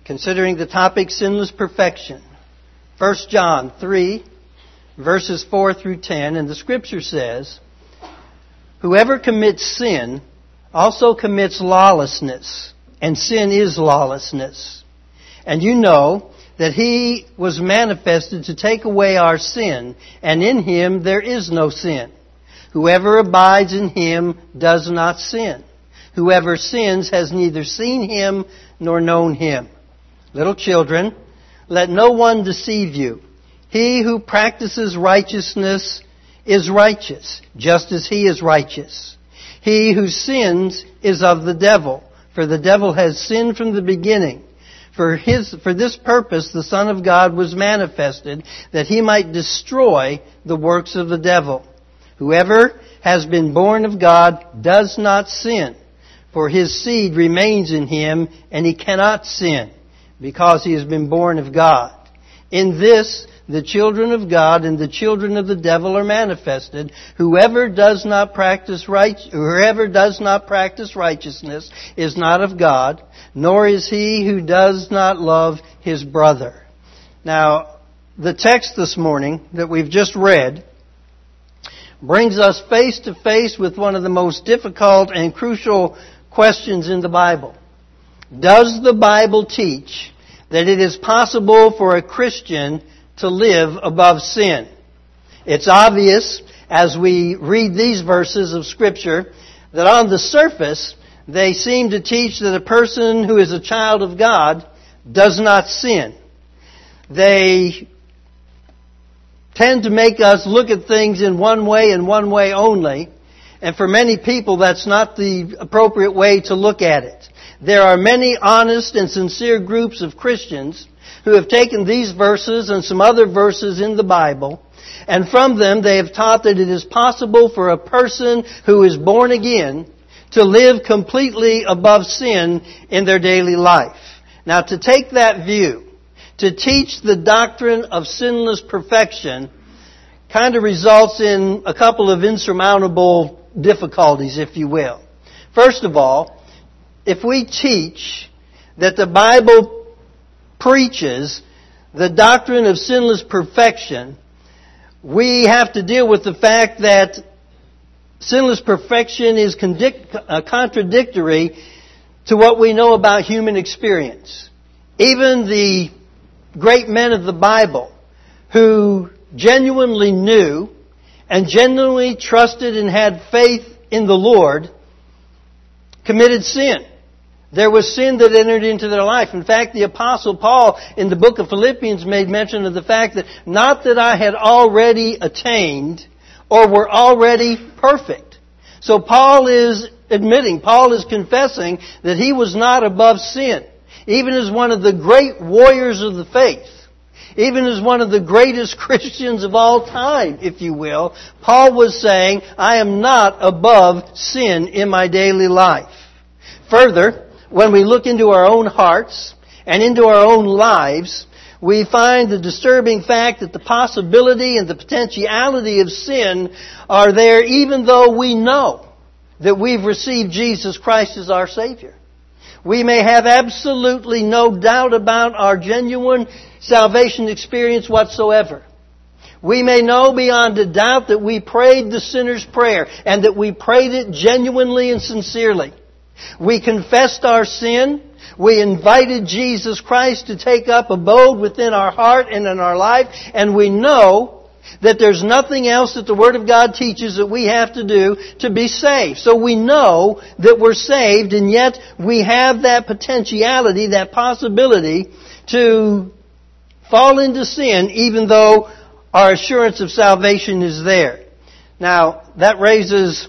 Considering the topic sinless perfection. 1 John 3, verses 4 through 10, and the Scripture says, "Whoever commits sin also commits lawlessness, and sin is lawlessness. And you know that He was manifested to take away our sin, and in Him there is no sin. Whoever abides in Him does not sin. Whoever sins has neither seen Him nor known Him. Little children, let no one deceive you. He who practices righteousness is righteous, just as he is righteous. He who sins is of the devil, for the devil has sinned from the beginning. For this purpose the Son of God was manifested, that He might destroy the works of the devil. Whoever has been born of God does not sin, for his seed remains in him, and he cannot sin, because he has been born of God. In this, the children of God and the children of the devil are manifested. Whoever does not practice righteousness is not of God, nor is he who does not love his brother." Now, the text this morning that we've just read brings us face to face with one of the most difficult and crucial questions in the Bible. Does the Bible teach that it is possible for a Christian to live above sin? It's obvious as we read these verses of Scripture that on the surface they seem to teach that a person who is a child of God does not sin. They tend to make us look at things in one way and one way only. And for many people, that's not the appropriate way to look at it. There are many honest and sincere groups of Christians who have taken these verses and some other verses in the Bible, and from them they have taught that it is possible for a person who is born again to live completely above sin in their daily life. Now, to take that view, to teach the doctrine of sinless perfection, kind of results in a couple of insurmountable difficulties, if you will. First of all, if we teach that the Bible preaches the doctrine of sinless perfection, we have to deal with the fact that sinless perfection is contradictory to what we know about human experience. Even the great men of the Bible who genuinely knew and genuinely trusted and had faith in the Lord committed sin. There was sin that entered into their life. In fact, the Apostle Paul in the book of Philippians made mention of the fact that not that I had already attained or were already perfect. So Paul is confessing that he was not above sin. Even as one of the great warriors of the faith, even as one of the greatest Christians of all time, if you will, Paul was saying, I am not above sin in my daily life. Further, when we look into our own hearts and into our own lives, we find the disturbing fact that the possibility and the potentiality of sin are there even though we know that we've received Jesus Christ as our Savior. We may have absolutely no doubt about our genuine salvation experience whatsoever. We may know beyond a doubt that we prayed the sinner's prayer and that we prayed it genuinely and sincerely. We confessed our sin. We invited Jesus Christ to take up abode within our heart and in our life. And we know that there's nothing else that the Word of God teaches that we have to do to be saved. So we know that we're saved, and yet we have that potentiality, that possibility to fall into sin even though our assurance of salvation is there. Now, that raises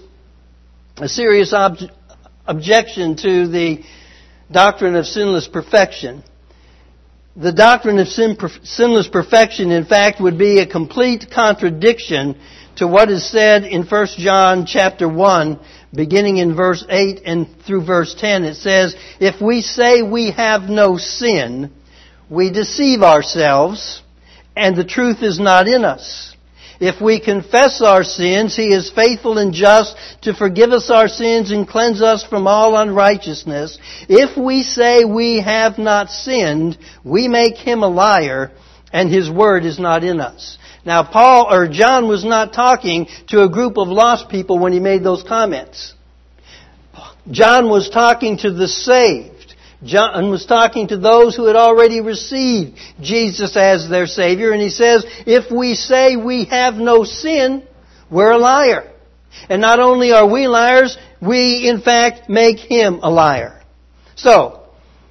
a serious objection to the doctrine of sinless perfection. The doctrine of sinless perfection, in fact, would be a complete contradiction to what is said in 1 John chapter 1, beginning in verse 8 and through verse 10. It says, if we say we have no sin, we deceive ourselves, and the truth is not in us. If we confess our sins, He is faithful and just to forgive us our sins and cleanse us from all unrighteousness. If we say we have not sinned, we make Him a liar, and His word is not in us. Now, John was not talking to a group of lost people when he made those comments. John was talking to the saved. John was talking to those who had already received Jesus as their Savior. And he says, if we say we have no sin, we're a liar. And not only are we liars, we in fact make Him a liar. So,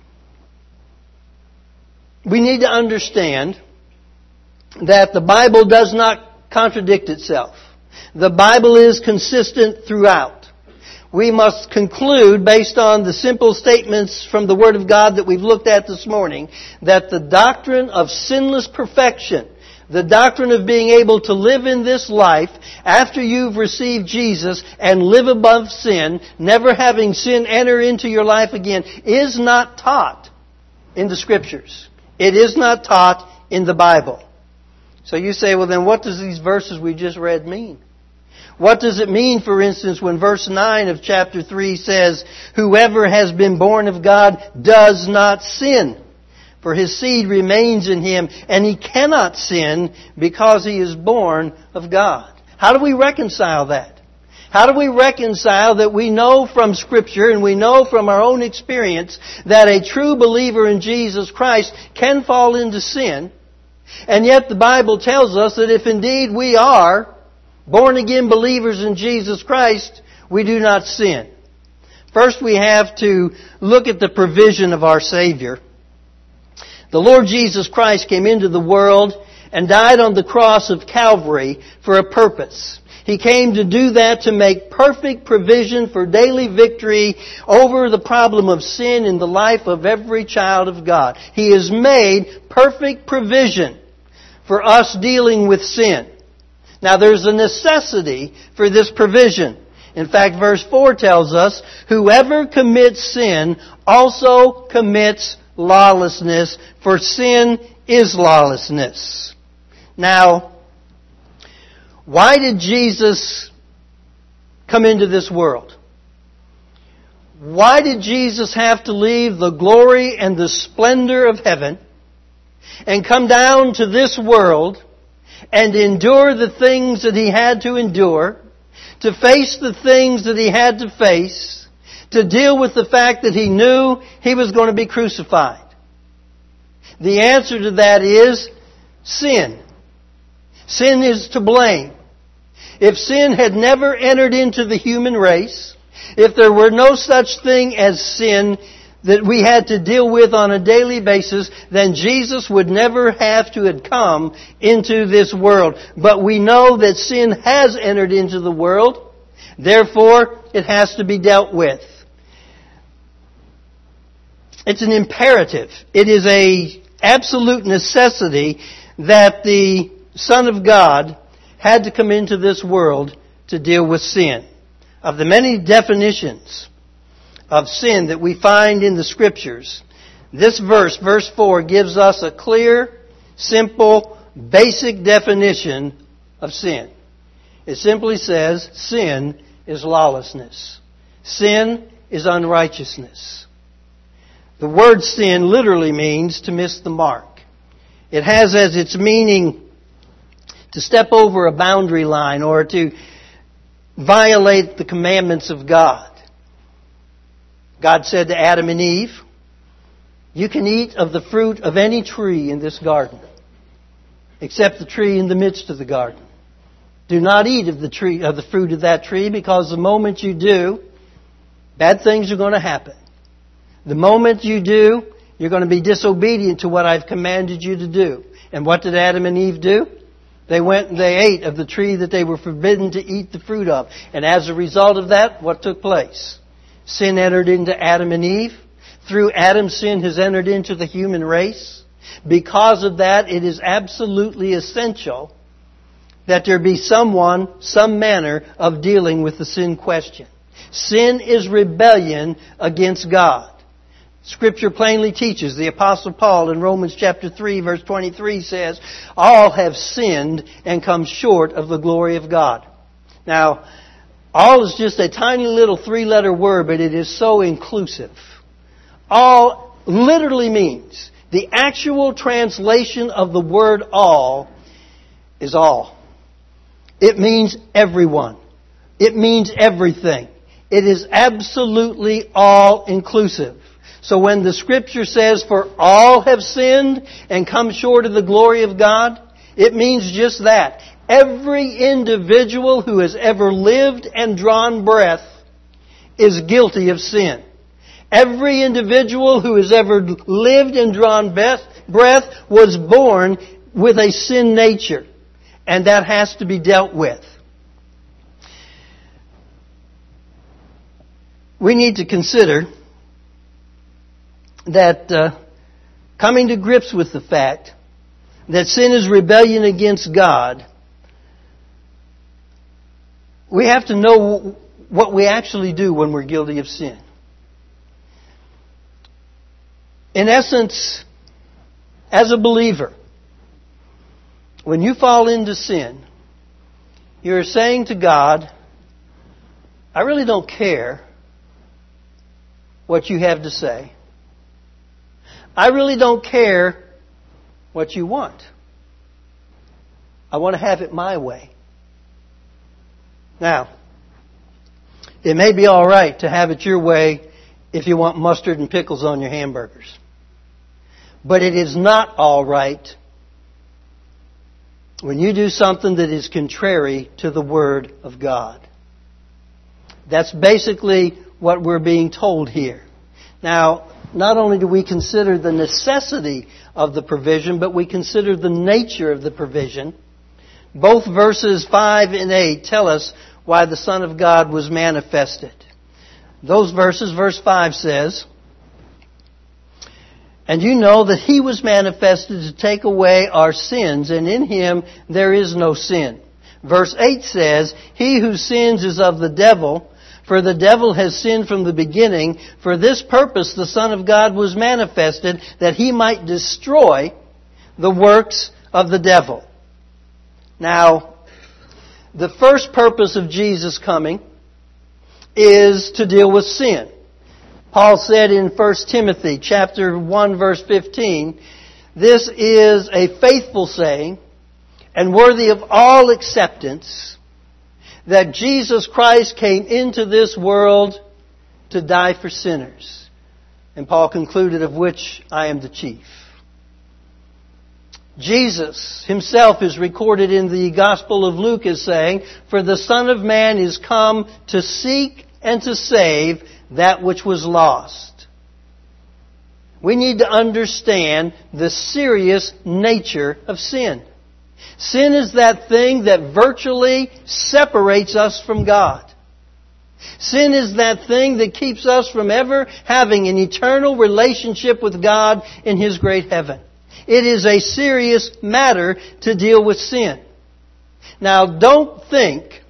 we need to understand that the Bible does not contradict itself. The Bible is consistent throughout. We must conclude, based on the simple statements from the Word of God that we've looked at this morning, that the doctrine of sinless perfection, the doctrine of being able to live in this life after you've received Jesus and live above sin, never having sin enter into your life again, is not taught in the Scriptures. It is not taught in the Bible. So you say, well then what does these verses we just read mean? What does it mean, for instance, when verse 9 of chapter 3 says, whoever has been born of God does not sin, for his seed remains in him, and he cannot sin because he is born of God? How do we reconcile that? How do we reconcile that we know from Scripture and we know from our own experience that a true believer in Jesus Christ can fall into sin, and yet the Bible tells us that if indeed we are born-again believers in Jesus Christ, we do not sin? First, we have to look at the provision of our Savior. The Lord Jesus Christ came into the world and died on the cross of Calvary for a purpose. He came to do that, to make perfect provision for daily victory over the problem of sin in the life of every child of God. He has made perfect provision for us dealing with sin. Now there's a necessity for this provision. In fact, verse 4 tells us, whoever commits sin also commits lawlessness, for sin is lawlessness. Now, why did Jesus come into this world? Why did Jesus have to leave the glory and the splendor of heaven and come down to this world and endure the things that He had to endure, to face the things that He had to face, to deal with the fact that He knew He was going to be crucified? The answer to that is sin. Sin is to blame. If sin had never entered into the human race, if there were no such thing as sin that we had to deal with on a daily basis, then Jesus would never have to have come into this world. But we know that sin has entered into the world, therefore it has to be dealt with. It's an imperative. It is an absolute necessity that the Son of God had to come into this world to deal with sin. Of the many definitions of sin that we find in the Scriptures, this verse, verse 4, gives us a clear, simple, basic definition of sin. It simply says, sin is lawlessness. Sin is unrighteousness. The word sin literally means to miss the mark. It has as its meaning to step over a boundary line or to violate the commandments of God. God said to Adam and Eve, you can eat of the fruit of any tree in this garden, except the tree in the midst of the garden. Do not eat of the fruit of that tree, because the moment you do, bad things are going to happen. The moment you do, you're going to be disobedient to what I've commanded you to do. And what did Adam and Eve do? They went and they ate of the tree that they were forbidden to eat the fruit of. And as a result of that, what took place? Sin entered into Adam and Eve. Through Adam, sin has entered into the human race. Because of that, it is absolutely essential that there be some manner of dealing with the sin question. Sin is rebellion against God. Scripture plainly teaches, the Apostle Paul in Romans chapter 3 verse 23 says, all have sinned and come short of the glory of God. Now, all is just a tiny little 3-letter word, but it is so inclusive. All literally means, the actual translation of the word all is all. It means everyone. It means everything. It is absolutely all inclusive. So when the Scripture says, for all have sinned and come short of the glory of God, it means just that. Every individual who has ever lived and drawn breath is guilty of sin. Every individual who has ever lived and drawn breath was born with a sin nature. And that has to be dealt with. We need to consider that coming to grips with the fact that sin is rebellion against God, we have to know what we actually do when we're guilty of sin. In essence, as a believer, when you fall into sin, you're saying to God, I really don't care what you have to say. I really don't care what you want. I want to have it my way. Now, it may be all right to have it your way if you want mustard and pickles on your hamburgers. But it is not all right when you do something that is contrary to the Word of God. That's basically what we're being told here. Now, not only do we consider the necessity of the provision, but we consider the nature of the provision. Both verses 5 and 8 tell us why the Son of God was manifested. Those verses, verse 5 says, and you know that He was manifested to take away our sins, and in Him there is no sin. Verse 8 says, he who sins is of the devil, for the devil has sinned from the beginning. For this purpose the Son of God was manifested, that He might destroy the works of the devil. Now, the first purpose of Jesus coming is to deal with sin. Paul said in 1 Timothy chapter 1 verse 15, this is a faithful saying and worthy of all acceptance, that Jesus Christ came into this world to die for sinners. And Paul concluded, of which I am the chief. Jesus Himself is recorded in the Gospel of Luke as saying, for the Son of Man is come to seek and to save that which was lost. We need to understand the serious nature of sin. Sin is that thing that virtually separates us from God. Sin is that thing that keeps us from ever having an eternal relationship with God in His great heaven. It is a serious matter to deal with sin. Now, don't think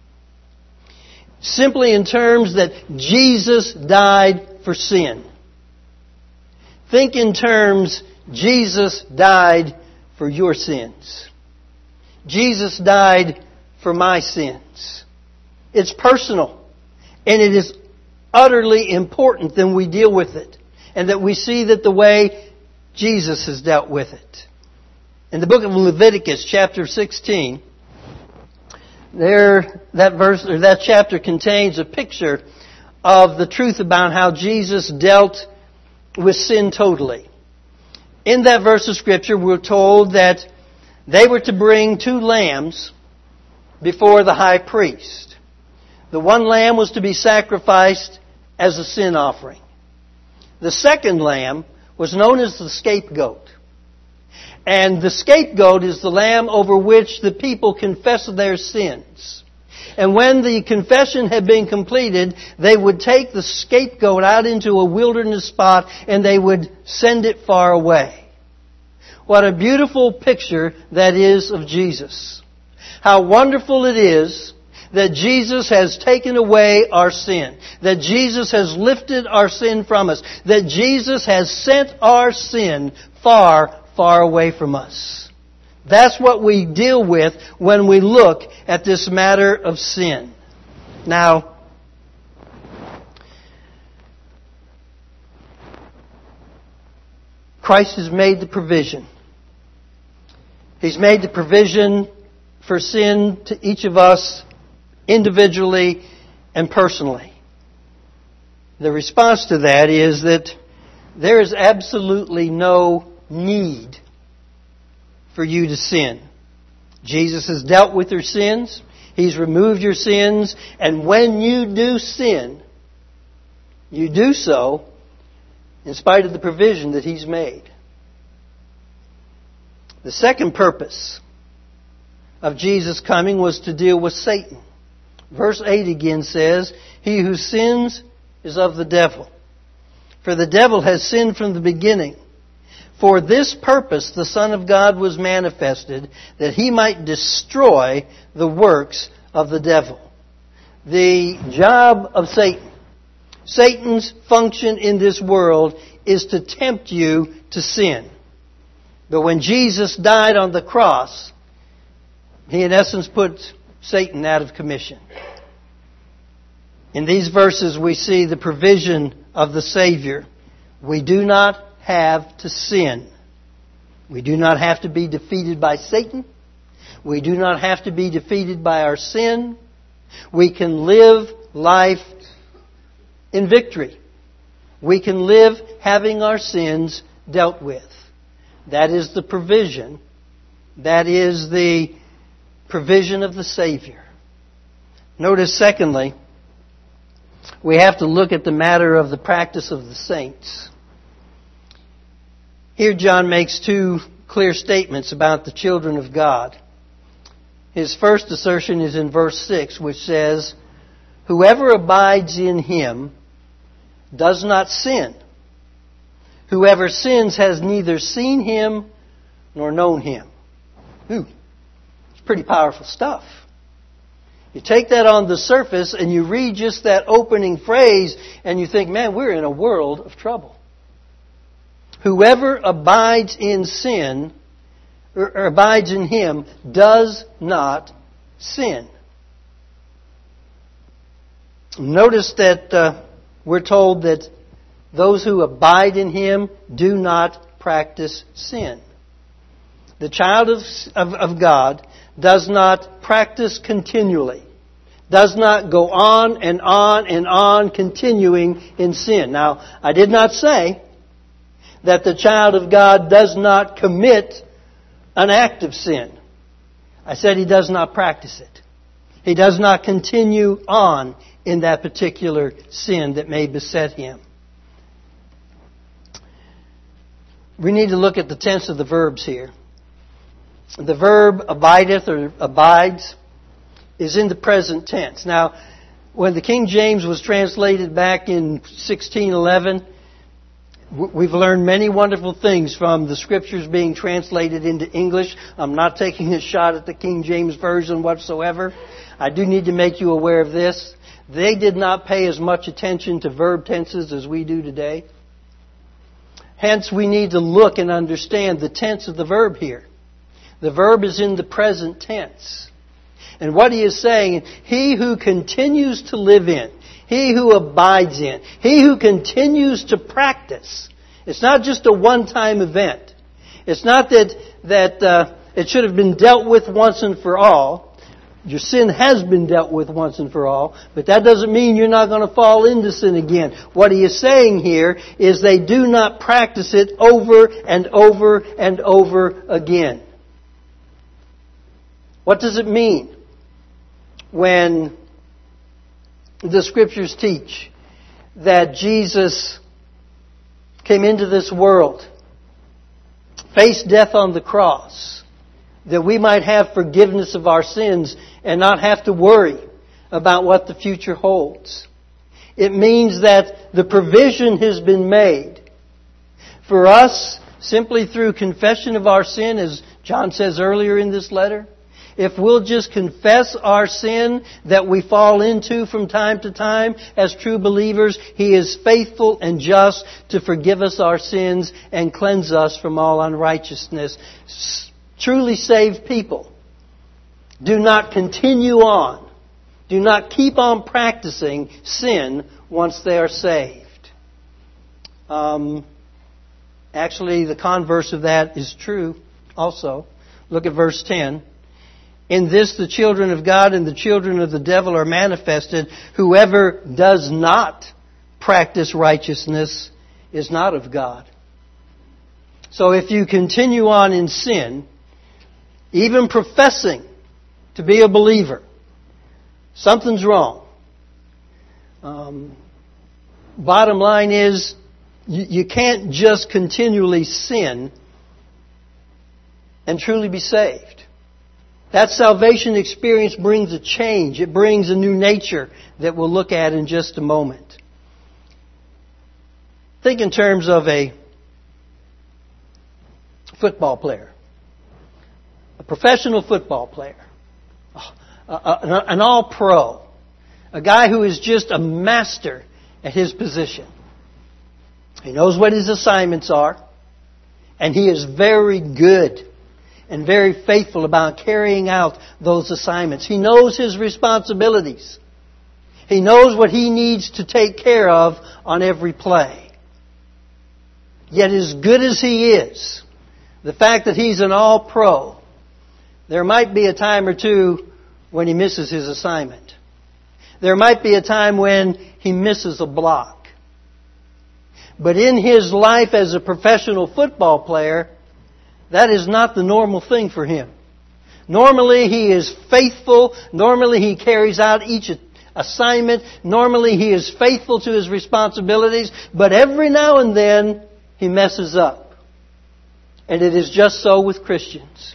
simply in terms that Jesus died for sin. Think in terms, Jesus died for your sins. Jesus died for my sins. It's personal. And it is utterly important that we deal with it. And that we see that the way Jesus has dealt with it. In the book of Leviticus, chapter 16, that chapter contains a picture of the truth about how Jesus dealt with sin totally. In that verse of Scripture, we're told that they were to bring 2 lambs before the high priest. The one lamb was to be sacrificed as a sin offering. The second lamb was known as the scapegoat. And the scapegoat is the lamb over which the people confess their sins. And when the confession had been completed, they would take the scapegoat out into a wilderness spot and they would send it far away. What a beautiful picture that is of Jesus. How wonderful it is That Jesus has taken away our sin. That Jesus has lifted our sin from us. That Jesus has sent our sin far, far away from us. That's what we deal with when we look at this matter of sin. Now, Christ has made the provision. He's made the provision for sin to each of us individually and personally. The response to that is that there is absolutely no need for you to sin. Jesus has dealt with your sins. He's removed your sins. And when you do sin, you do so in spite of the provision that He's made. The second purpose of Jesus' coming was to deal with Satan. Verse 8 again says, "He who sins is of the devil. For the devil has sinned from the beginning. For this purpose the Son of God was manifested, that He might destroy the works of the devil." The job of Satan, Satan's function in this world, is to tempt you to sin. But when Jesus died on the cross, He in essence put Satan out of commission. In these verses we see the provision of the Savior. We do not have to sin. We do not have to be defeated by Satan. We do not have to be defeated by our sin. We can live life in victory. We can live having our sins dealt with. That is the provision. That is the provision of the Savior. Notice, secondly, we have to look at the matter of the practice of the saints. Here John makes two clear statements about the children of God. His first assertion is in verse 6, which says, "Whoever abides in Him does not sin. Whoever sins has neither seen Him nor known Him." It's pretty powerful stuff. You take that on the surface and you read just that opening phrase and you think, man, we're in a world of trouble. Whoever abides in sin, or abides in Him, does not sin. Notice that we're told that those who abide in Him do not practice sin. The child of God does not practice continually, does not go on and on and on continuing in sin. Now, I did not say that the child of God does not commit an act of sin. I said he does not practice it. He does not continue on in that particular sin that may beset him. We need to look at the tense of the verbs here. The verb abideth or abides is in the present tense. Now, when the King James was translated back in 1611, we've learned many wonderful things from the Scriptures being translated into English. I'm not taking a shot at the King James Version whatsoever. I do need to make you aware of this. They did not pay as much attention to verb tenses as we do today. Hence, we need to look and understand the tense of the verb here. The verb is in the present tense. And what he is saying, he who continues to live in, he who abides in, he who continues to practice. It's not just a one-time event. It's not that it should have been dealt with once and for all. Your sin has been dealt with once and for all, but that doesn't mean you're not going to fall into sin again. What he is saying here is they do not practice it over and over and over again. What does it mean when the Scriptures teach that Jesus came into this world, faced death on the cross, that we might have forgiveness of our sins and not have to worry about what the future holds? It means that the provision has been made for us simply through confession of our sin, as John says earlier in this letter. if we'll just confess our sin that we fall into from time to time as true believers, He is faithful and just to forgive us our sins and cleanse us from all unrighteousness. Truly saved people do not continue on. Do not keep on practicing sin once they are saved. Actually, the converse of that is true also. Look at verse 10. In this the children of God and the children of the devil are manifested. Whoever does not practice righteousness is not of God. So if you continue on in sin, even professing to be a believer, something's wrong. Bottom line is, you can't just continually sin and truly be saved. That salvation experience brings a change. It brings a new nature that we'll look at in just a moment. Think in terms of a football player. A professional football player. An all-pro. A guy who is just a master at his position. He knows what his assignments are. And he is very good and very faithful about carrying out those assignments. He knows his responsibilities. He knows what he needs to take care of on every play. Yet as good as he is, the fact that he's an all-pro, there might be a time or two when he misses his assignment. There might be a time when he misses a block. But in his life as a professional football player, that is not the normal thing for him. Normally he is faithful. Normally he carries out each assignment. Normally he is faithful to his responsibilities. But every now and then he messes up. And it is just so with Christians.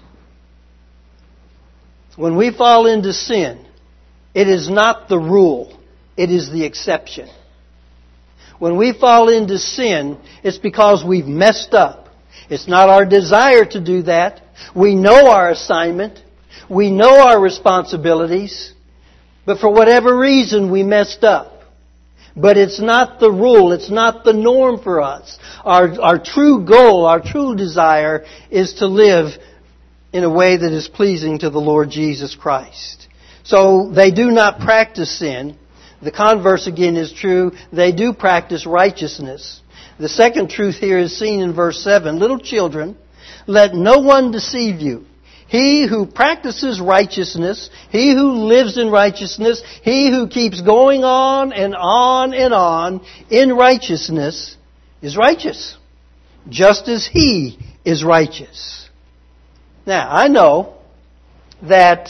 When we fall into sin, it is not the rule. It is the exception. When we fall into sin, it's because we've messed up. It's not our desire to do that. We know our assignment. We know our responsibilities. But for whatever reason, we messed up. But it's not the rule. It's not the norm for us. Our true goal, our true desire is to live in a way that is pleasing to the Lord Jesus Christ. So they do not practice sin. The converse again is true. They do practice righteousness. The second truth here is seen in verse 7. Little children, let no one deceive you. He who practices righteousness, he who lives in righteousness, he who keeps going on and on and on in righteousness is righteous, just as He is righteous. Now, I know that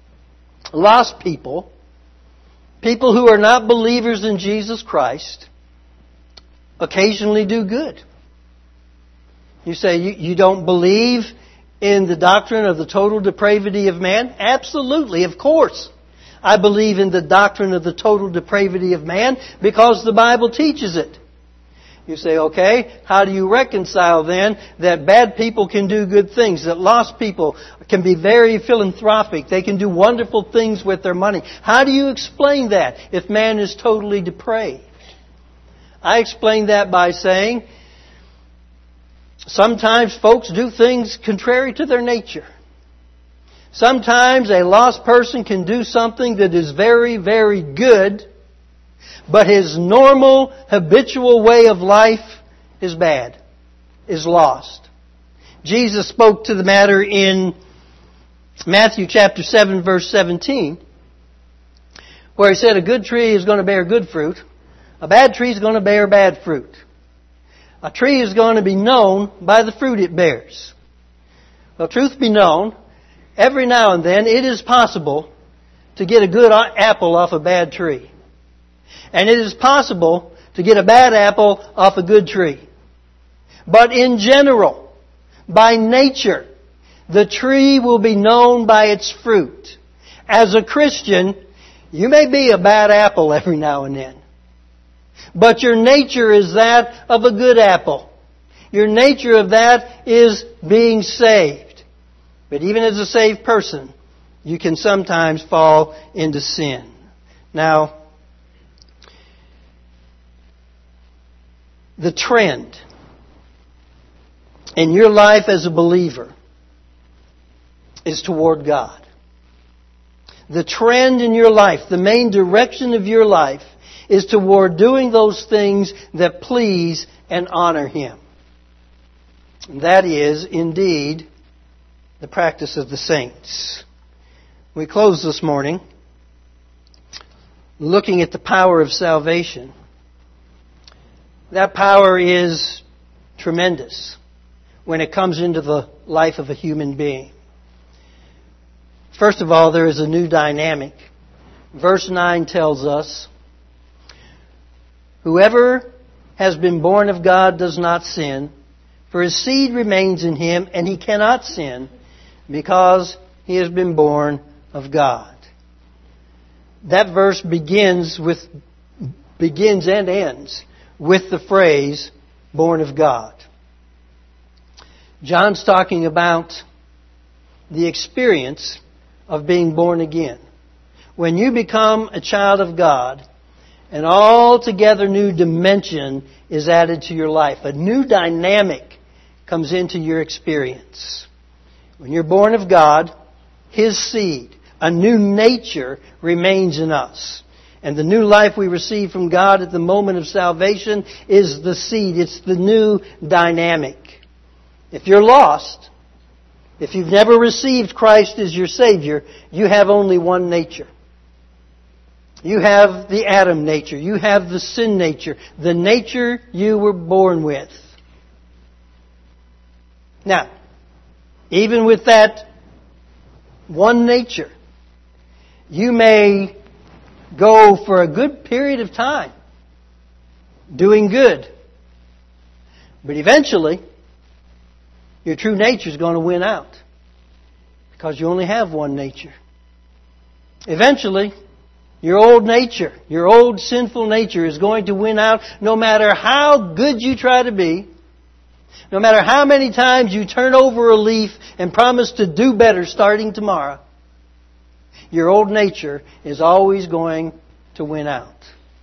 lost people who are not believers in Jesus Christ occasionally do good. You say, you don't believe in the doctrine of the total depravity of man? Absolutely, of course. I believe in the doctrine of the total depravity of man because the Bible teaches it. You say, okay, how do you reconcile then that bad people can do good things, that lost people can be very philanthropic, they can do wonderful things with their money? How do you explain that if man is totally depraved? I explain that by saying, sometimes folks do things contrary to their nature. Sometimes a lost person can do something that is very, very good, but his normal, habitual way of life is bad, is lost. Jesus spoke to the matter in Matthew chapter 7, verse 17, where He said a good tree is going to bear good fruit, a bad tree is going to bear bad fruit. A tree is going to be known by the fruit it bears. Well, truth be known, every now and then it is possible to get a good apple off a bad tree. And it is possible to get a bad apple off a good tree. But in general, by nature, the tree will be known by its fruit. As a Christian, you may be a bad apple every now and then. But your nature is that of a good apple. Your nature of that is being saved. But even as a saved person, you can sometimes fall into sin. Now, the trend in your life as a believer is toward God. The trend in your life, the main direction of your life, is toward doing those things that please and honor Him. And that is, indeed, the practice of the saints. We close this morning looking at the power of salvation. That power is tremendous when it comes into the life of a human being. First of all, there is a new dynamic. Verse 9 tells us, "Whoever has been born of God does not sin, for his seed remains in him, and he cannot sin, because he has been born of God." That verse begins and ends with the phrase, "born of God." John's talking about the experience of being born again. When you become a child of God, an altogether new dimension is added to your life. A new dynamic comes into your experience. When you're born of God, His seed, a new nature remains in us. And the new life we receive from God at the moment of salvation is the seed. It's the new dynamic. If you're lost, if you've never received Christ as your Savior, you have only one nature. You have the Adam nature. You have the sin nature. The nature you were born with. Now, even with that one nature, you may go for a good period of time doing good. But eventually, your true nature is going to win out. Because you only have one nature. Eventually, your old nature, your old sinful nature is going to win out no matter how good you try to be. No matter how many times you turn over a leaf and promise to do better starting tomorrow. Your old nature is always going to win out.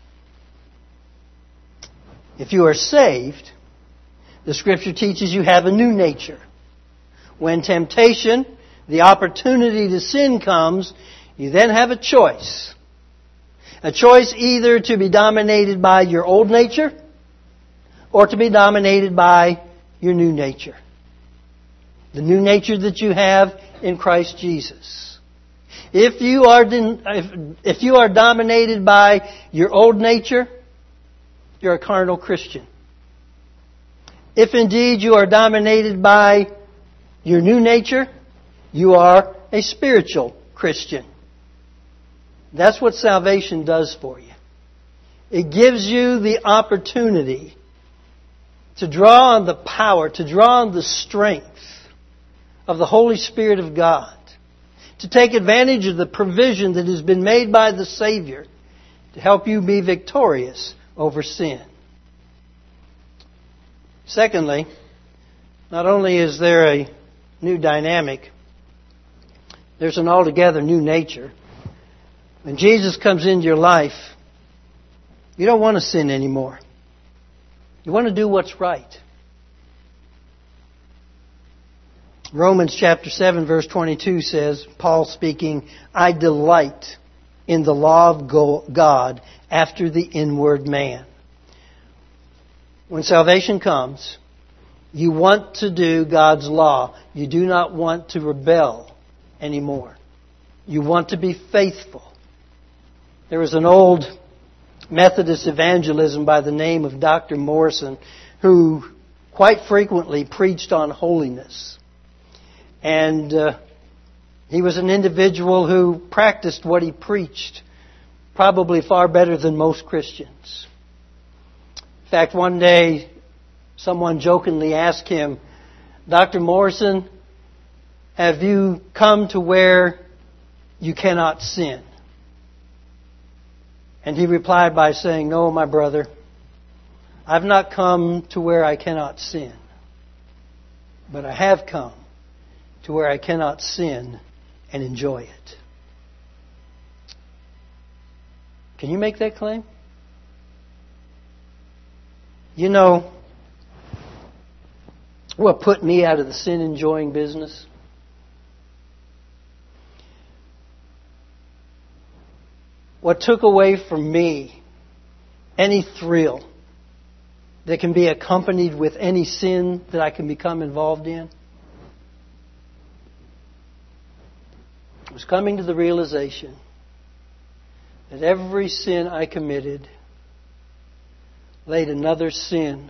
If you are saved, the Scripture teaches you have a new nature. When temptation, the opportunity to sin comes, you then have a choice. A choice either to be dominated by your old nature or to be dominated by your new nature. The new nature that you have in Christ Jesus. If you are dominated by your old nature, you're a carnal Christian. If indeed you are dominated by your new nature, you are a spiritual Christian. That's what salvation does for you. It gives you the opportunity to draw on the power, to draw on the strength of the Holy Spirit of God, to take advantage of the provision that has been made by the Savior to help you be victorious over sin. Secondly, not only is there a new dynamic, there's an altogether new nature. When Jesus comes into your life, you don't want to sin anymore. You want to do what's right. Romans chapter 7 verse 22 says, Paul speaking, "I delight in the law of God after the inward man." When salvation comes, you want to do God's law. You do not want to rebel anymore. You want to be faithful. There was an old Methodist evangelism by the name of Dr. Morrison who quite frequently preached on holiness. And he was an individual who practiced what he preached probably far better than most Christians. In fact, one day someone jokingly asked him, "Dr. Morrison, have you come to where you cannot sin?" And he replied by saying, "No, my brother, I've not come to where I cannot sin. But I have come to where I cannot sin and enjoy it. Can you make that claim? You know what put me out of the sin-enjoying business? What took away from me any thrill that can be accompanied with any sin that I can become involved in was coming to the realization that every sin I committed laid another sin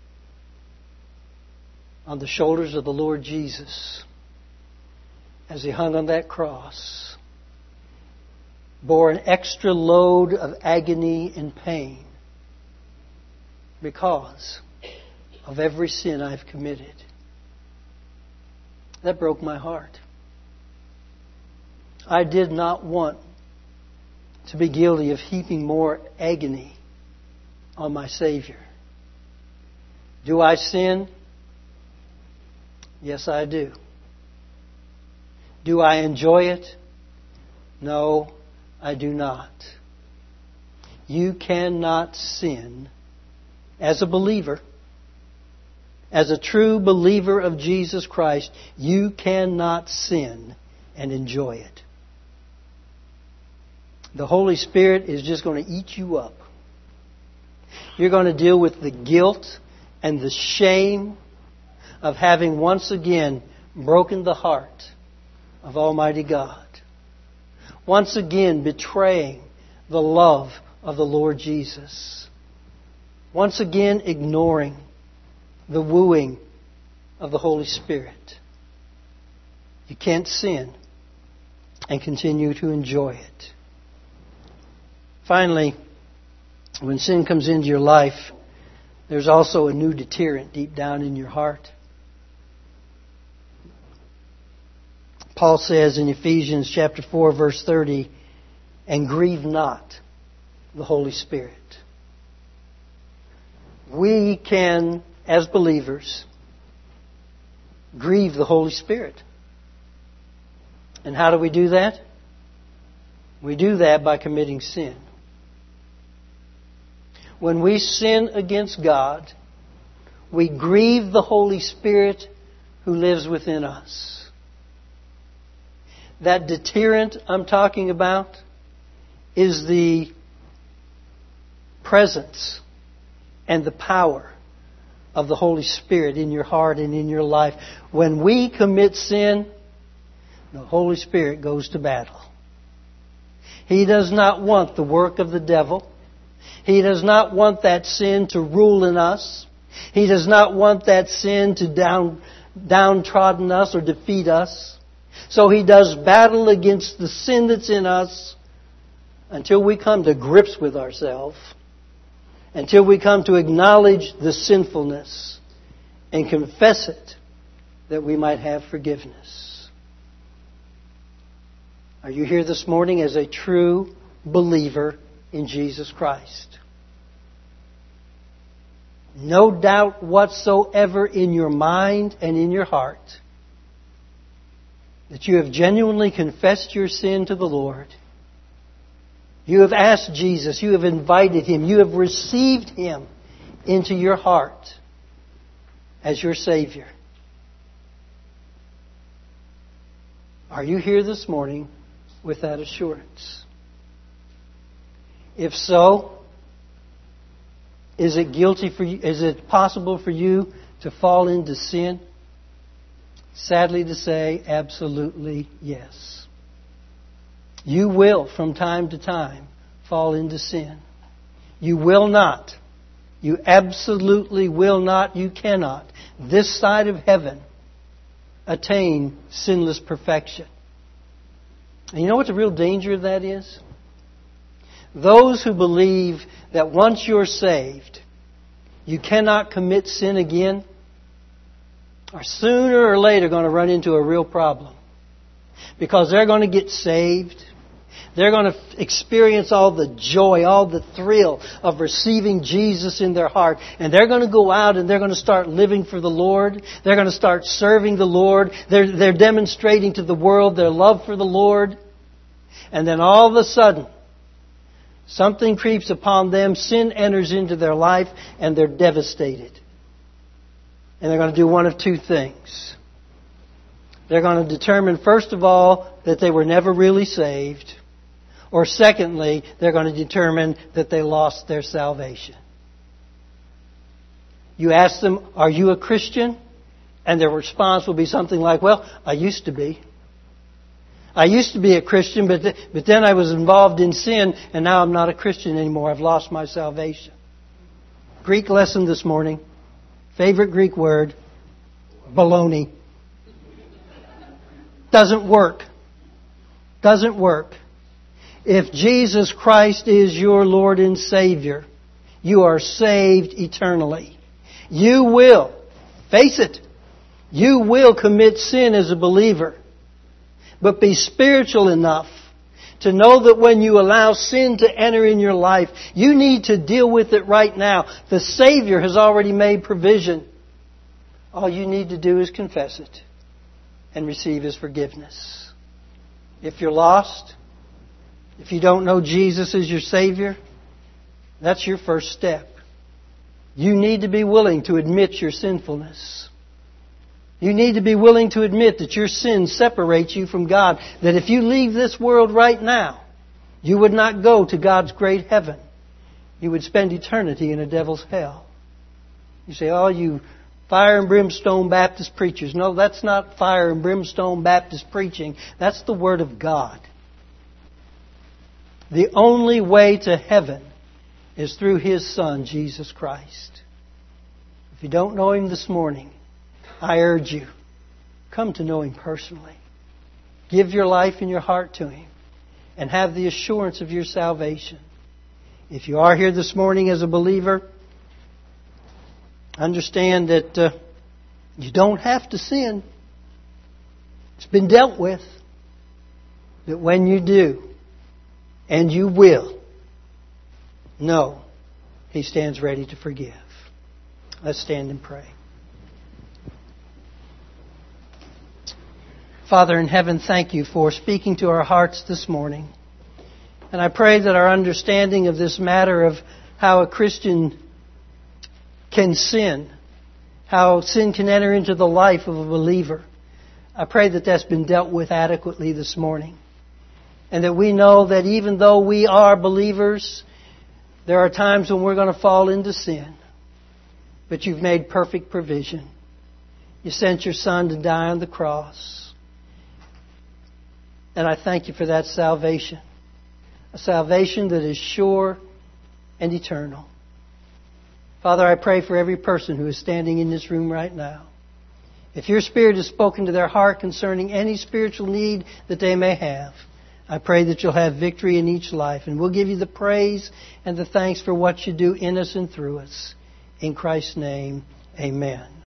on the shoulders of the Lord Jesus as He hung on that cross, bore an extra load of agony and pain because of every sin I've committed. That broke my heart. I did not want to be guilty of heaping more agony on my Savior. Do I sin? Yes, I do. Do I enjoy it? No, I do not. You cannot sin as a believer, as a true believer of Jesus Christ. You cannot sin and enjoy it. The Holy Spirit is just going to eat you up. You're going to deal with the guilt and the shame of having once again broken the heart of Almighty God. Once again betraying the love of the Lord Jesus. Once again ignoring the wooing of the Holy Spirit. You can't sin and continue to enjoy it. Finally, when sin comes into your life, there's also a new deterrent deep down in your heart. Paul says in Ephesians chapter 4, verse 30, and grieve not the Holy Spirit. We can, as believers, grieve the Holy Spirit. And how do we do that? We do that by committing sin. When we sin against God, we grieve the Holy Spirit who lives within us. That deterrent I'm talking about is the presence and the power of the Holy Spirit in your heart and in your life. When we commit sin, the Holy Spirit goes to battle. He does not want the work of the devil. He does not want that sin to rule in us. He does not want that sin to downtrodden us or defeat us. So He does battle against the sin that's in us until we come to grips with ourselves, until we come to acknowledge the sinfulness and confess it, that we might have forgiveness. Are you here this morning as a true believer in Jesus Christ? No doubt whatsoever in your mind and in your heart that you have genuinely confessed your sin to the Lord. You have asked Jesus, you have invited Him, you have received Him into your heart as your Savior. Are you here this morning with that assurance? If so, is it possible for you to fall into sin? Sadly to say, absolutely yes. You will, from time to time, fall into sin. You will not. You absolutely will not. You cannot, this side of heaven, attain sinless perfection. And you know what the real danger of that is? Those who believe that once you're saved, you cannot commit sin again, are sooner or later going to run into a real problem. Because they're going to get saved, They're going to experience all the joy, all the thrill of receiving Jesus in their heart. And they're going to go out and they're going to start living for the Lord. They're going to start serving the Lord. They're demonstrating to the world their love for the Lord. And then all of a sudden, something creeps upon them, sin enters into their life, and they're devastated. And they're going to do one of two things. They're going to determine, first of all, that they were never really saved. Or secondly, they're going to determine that they lost their salvation. You ask them, are you a Christian? And their response will be something like, well, I used to be. I used to be a Christian, but then I was involved in sin, and now I'm not a Christian anymore. I've lost my salvation. Greek lesson this morning. Favorite Greek word, baloney. Doesn't work. Doesn't work. If Jesus Christ is your Lord and Savior, you are saved eternally. You will, face it, you will commit sin as a believer. But be spiritual enough to know that when you allow sin to enter in your life, you need to deal with it right now. The Savior has already made provision. All you need to do is confess it and receive His forgiveness. If you're lost, if you don't know Jesus as your Savior, that's your first step. You need to be willing to admit your sinfulness. You need to be willing to admit that your sin separates you from God. That if you leave this world right now, you would not go to God's great heaven. You would spend eternity in a devil's hell. You say, oh, you fire and brimstone Baptist preachers. No, that's not fire and brimstone Baptist preaching. That's the Word of God. The only way to heaven is through His Son, Jesus Christ. If you don't know Him this morning, I urge you, come to know Him personally. Give your life and your heart to Him and have the assurance of your salvation. If you are here this morning as a believer, understand that you don't have to sin. It's been dealt with. That when you do, and you will, know He stands ready to forgive. Let's stand and pray. Father in heaven, thank You for speaking to our hearts this morning. And I pray that our understanding of this matter of how a Christian can sin, how sin can enter into the life of a believer, I pray that that's been dealt with adequately this morning. And that we know that even though we are believers, there are times when we're going to fall into sin. But You've made perfect provision. You sent Your Son to die on the cross. And I thank You for that salvation. A salvation that is sure and eternal. Father, I pray for every person who is standing in this room right now. If Your Spirit has spoken to their heart concerning any spiritual need that they may have, I pray that You'll have victory in each life. And we'll give You the praise and the thanks for what You do in us and through us. In Christ's name, amen.